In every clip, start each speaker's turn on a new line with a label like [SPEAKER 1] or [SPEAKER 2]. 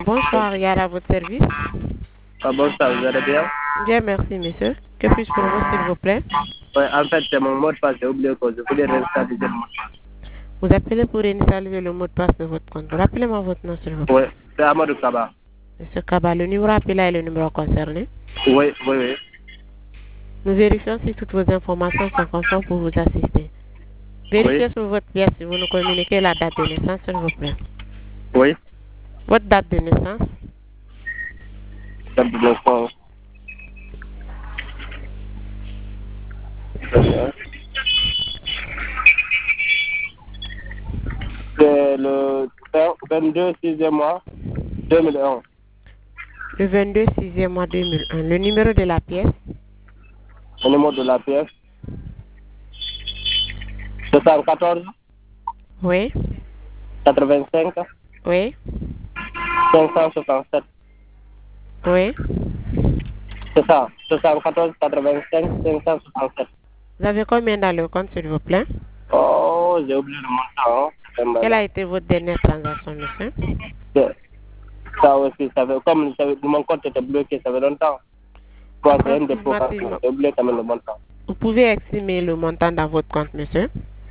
[SPEAKER 1] Bonsoir, Yara, à votre service.
[SPEAKER 2] Ah, bonsoir, vous allez bien?
[SPEAKER 1] Bien, merci, monsieur. Que puis-je pour vous, s'il vous plaît?
[SPEAKER 2] Ouais, en fait, c'est mon mot de passe, j'ai oublié que je voulais réinstaliser le mot de passe.
[SPEAKER 1] Vous appelez pour initialiser le mot de passe de votre compte. Rappelez-moi votre nom, s'il vous plaît.
[SPEAKER 2] Oui, c'est Amadou Kaba.
[SPEAKER 1] Monsieur Kaba, le numéro appelé est le numéro concerné.
[SPEAKER 2] Oui, oui, oui.
[SPEAKER 1] Nous vérifions si toutes vos informations sont conformes pour vous assister. Vérifiez sur votre pièce si vous nous communiquez la date de naissance, s'il vous plaît.
[SPEAKER 2] Oui,
[SPEAKER 1] Votre date de naissance?
[SPEAKER 2] date de naissance. C'est le 22 6e mois 2001.
[SPEAKER 1] Le 22 6e mois 2001. Le numéro de la pièce?
[SPEAKER 2] Le numéro de la pièce. 74
[SPEAKER 1] Oui.
[SPEAKER 2] 85
[SPEAKER 1] Oui.
[SPEAKER 2] 567.
[SPEAKER 1] Oui.
[SPEAKER 2] C'est ça, 74 85 567.
[SPEAKER 1] Vous avez combien dans le compte, s'il vous plaît?
[SPEAKER 2] Oh, j'ai oublié le montant. Hein.
[SPEAKER 1] Quelle a été votre dernière transaction, monsieur?
[SPEAKER 2] Ça aussi, comme mon compte était bloqué, ça fait longtemps. Quoi, c'est un dépôt, j'ai oublié quand même le montant.
[SPEAKER 1] Vous pouvez estimer le montant dans votre compte, monsieur?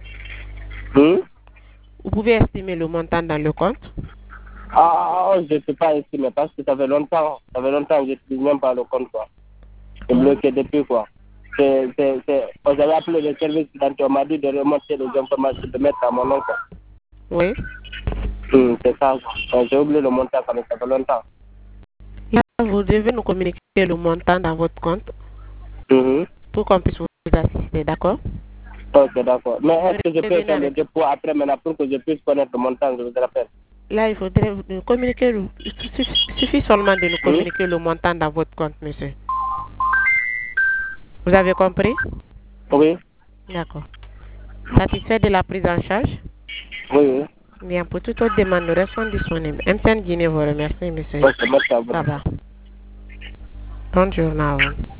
[SPEAKER 1] Vous pouvez estimer le montant dans le compte?
[SPEAKER 2] Ah, je ne peux pas estimer parce que ça fait longtemps. Ça fait longtemps que je ne suis même pas le compte, quoi. C'est bloqué depuis, quoi. Vous avez appelé le service d'identité, on m'a dit de remonter les informations, de mettre à mon nom, quoi.
[SPEAKER 1] Oui.
[SPEAKER 2] C'est ça, quoi. J'ai oublié le montant quand même, ça fait longtemps.
[SPEAKER 1] Vous devez nous communiquer le montant dans votre compte pour qu'on puisse vous assister, d'accord?
[SPEAKER 2] Ok, d'accord. Mais est-ce que je peux faire le dépôt après maintenant pour que je puisse connaître le montant, je vous rappelle?
[SPEAKER 1] Là, il faudrait nous communiquer, il suffit seulement de nous communiquer le montant dans votre compte, monsieur. Vous avez compris?
[SPEAKER 2] Oui.
[SPEAKER 1] D'accord. Satisfait de la prise en charge?
[SPEAKER 2] Oui, oui.
[SPEAKER 1] Bien, pour toute autre demande, nous restons disponibles. MTN Guinée vous remercie, monsieur.
[SPEAKER 2] Ok, merci à vous.
[SPEAKER 1] Ça va. Bonne journée à vous.